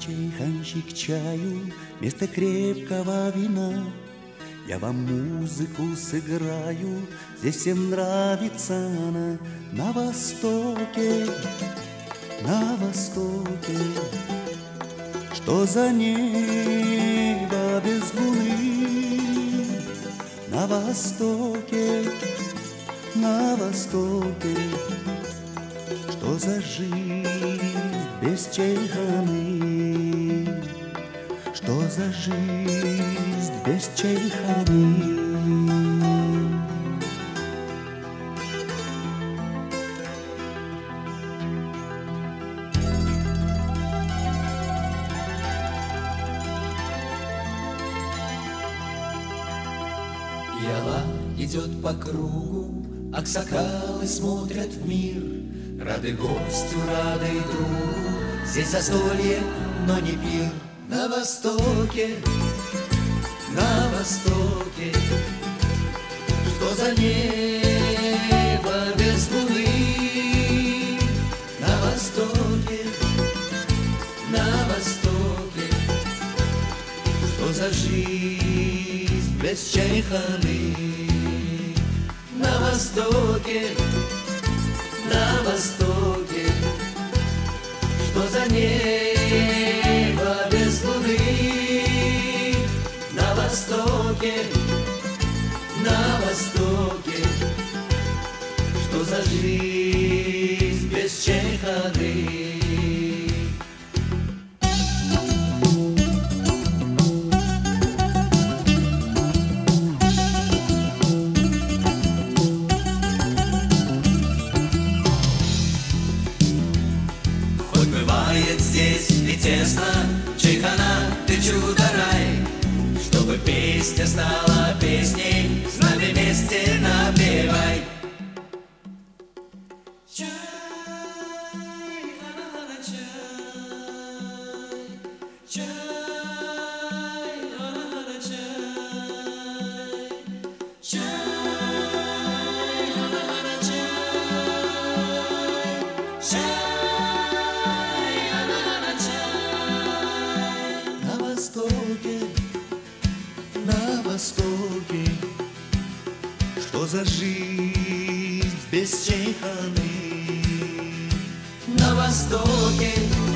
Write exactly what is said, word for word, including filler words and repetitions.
чайханщик чаю вместо крепкого вина. Я вам музыку сыграю, здесь всем нравится она. На востоке, на востоке, что за небо без луны? На востоке, на востоке, что за жизнь без чайханы? Что за жизнь без чайханы? Пиала идет по кругу, аксакалы смотрят в мир. Рады гостю, рады другу, здесь застолье, но не пир. На востоке, на востоке, что за небо без луны? На востоке, на востоке, что за жизнь без чайханы? На востоке, на востоке, что за небо без луны? На востоке, на востоке, что за жизнь без чайханы? Бывает здесь и тесно, чайхана, ты чудо-рай, чтобы песня стала песней, с нами вместе напевай. Чай, хана-хана, чай, чай, хана-хана, чай, чай, хана-хана, чай, чай. На востоке, что за жизнь без чайханы? На востоке,